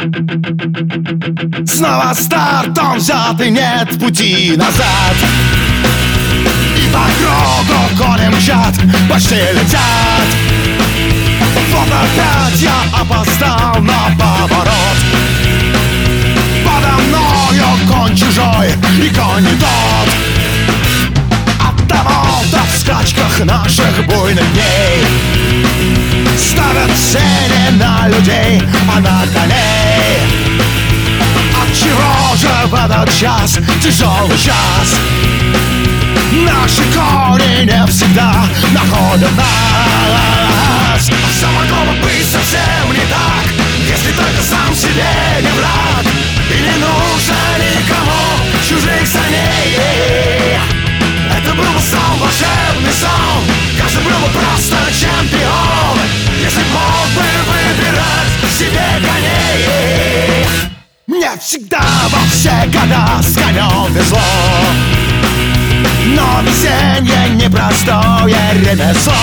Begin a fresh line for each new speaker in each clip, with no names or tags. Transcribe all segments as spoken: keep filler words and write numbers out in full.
Снова старт, он взят и нет пути назад. И по кругу кони мчат, почти летят. Вот опять я опоздал на поворот. Подо мною конь чужой и конь не тот. Оттого-то в скачках наших буйных дней ставят цели на людей, а на коней. Отчего же в этот час, тяжелый час, наши кони не всегда находят нас? Все могло бы быть совсем не так, если только сам себе не враг и не нужно никому чужих саней. Это был бы сон, волшебный сон, каждый был бы просто чемпион, если мог бы выбирать себе коней. Мне всегда во все года с конем везло, но везенье непростое ремесло.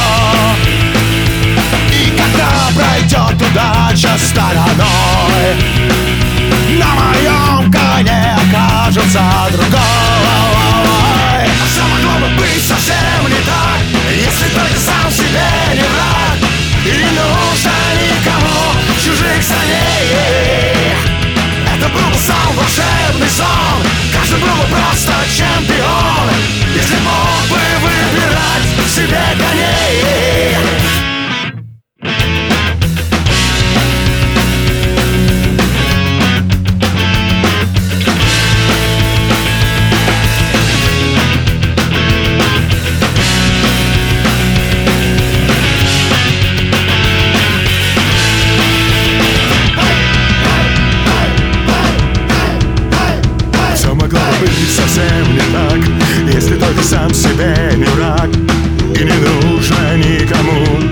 И когда пройдет удача стороной, на моем коне окажется другой. Все могло бы быть совсем не так, если только сам себе не враг и не нужно никому чужих саней. Это был бы сон, волшебный сон, каждый был бы просто чемпион, если мог бы выбирать себе коней. Совсем не так, если только сам себе не враг и не нужно никому